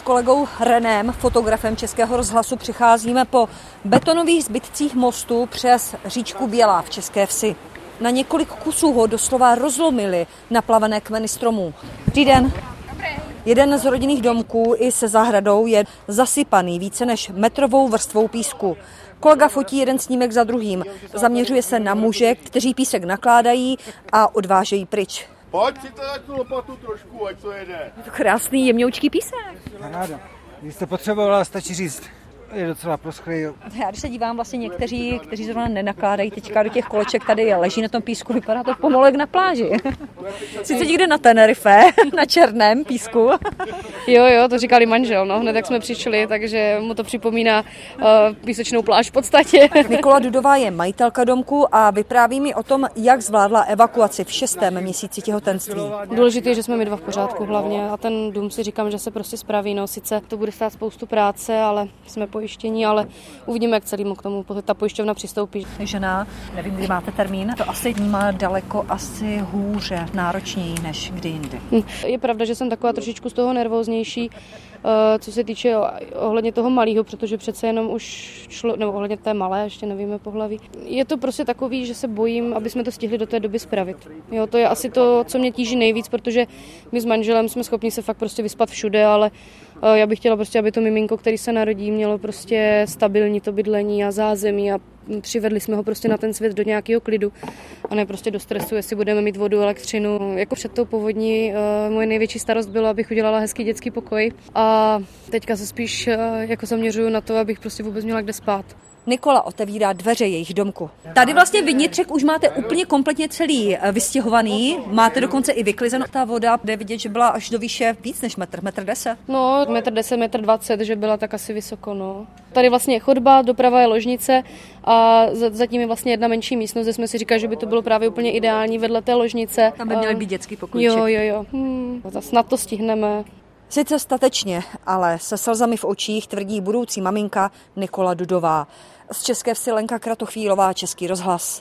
kolegou Renem, fotografem Českého rozhlasu, přicházíme po betonových zbytcích mostu přes říčku Bělá v České Vsi. Na několik kusů ho doslova rozlomili naplavené kmeny stromů. Dobrý den. Jeden z rodinných domků i se zahradou je zasypaný více než metrovou vrstvou písku. Kolega fotí jeden snímek za druhým. Zaměřuje se na muže, kteří písek nakládají a odvážejí pryč. Pojď si to na tu lopatu trošku, ať to jede. Je to krásný jemňoučký písek. Ráda. Když jste potřebovala, stačí říct. Je docela proschlý. Já když se dívám, vlastně někteří, kteří zrovna nenakládají teďka do těch koleček, tady leží na tom písku, vypadá to pomalu jak na pláži. Sice někde na Tenerife, na černém písku. Jo, to říkali manžel, no, hned jak jsme přišli, takže mu to připomíná písečnou pláž v podstatě. Nikola Dudová je majitelka domku a vypráví mi o tom, jak zvládla evakuaci v 6. měsíci těhotenství. Důležité je, že jsme my dva v pořádku hlavně a ten dům si říkám, že se prostě spraví, no, sice to bude stát spoustu práce, ale jsme pojištění, ale uvidíme, jak celý k tomu ta pojišťovna přistoupí. Žena, nevím, kdy máte termín, to asi vnímá daleko asi hůře, náročněji než kdy jindy. Je pravda, že jsem taková trošičku z toho nervóznější, co se týče ohledně toho malého, protože přece jenom už nebo ohledně té malé, ještě nevíme pohlaví. Je to prostě takový, že se bojím, aby jsme to stihli do té doby spravit. Jo, to je asi to, co mě tíží nejvíc, protože my s manželem jsme schopni se fakt prostě vyspat všude, ale já bych chtěla prostě, aby to miminko, který se narodí, mělo prostě stabilní to bydlení a zázemí a přivedli jsme ho prostě na ten svět do nějakého klidu a ne prostě do stresu, jestli budeme mít vodu, elektřinu. Jako před tou povodní moje největší starost bylo, abych udělala hezký dětský pokoj a teďka se spíš jako zaměřuju na to, abych prostě vůbec měla kde spát. Nikola otevírá dveře jejich domku. Tady vlastně vnitřek už máte úplně kompletně celý vystěhovaný, máte dokonce i vyklizenou. Ta voda jde vidět, že byla až do výše víc než metr 10. No, 1,10 m, 1,20 m, že byla tak asi vysoko, no. Tady vlastně je chodba, doprava je ložnice a zatím je vlastně jedna menší místnost, kde jsme si říkali, že by to bylo právě úplně ideální vedle té ložnice. Tam by měl být dětský pokojíček. Jo. Snad to stihneme. Sice statečně, ale se slzami v očích tvrdí budoucí maminka Nikola Dudová. Z České Vsi Lenka Kratochvílová, Český rozhlas.